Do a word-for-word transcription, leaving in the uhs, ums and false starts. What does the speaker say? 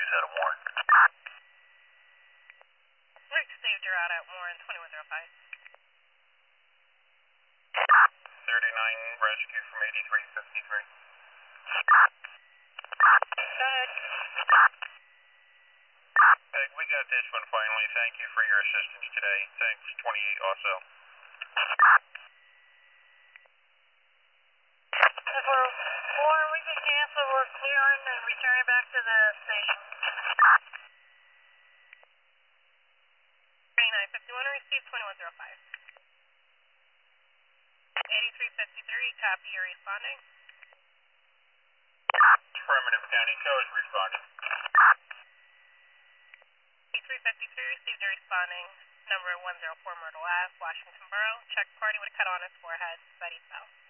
is out of Warren. Rick saved your out at Warren, twenty-one oh five. thirty-nine rescue from eighty-three fifty-three. Go ahead. Peg, we got this one finally. Thank you for your assistance today. Thanks, twenty-eight also. For Warren, we can cancel. We're clearing and returning back to the station. thirty-nine fifty-one, received twenty-one oh five. eighty-three fifty-three, copy, you're responding. Affirmative, County Co is responding. eighty-three fifty-three, received a responding. Number one oh four Myrtle Ave, Washington Borough. Check party with a cut on his forehead. Betty Bell.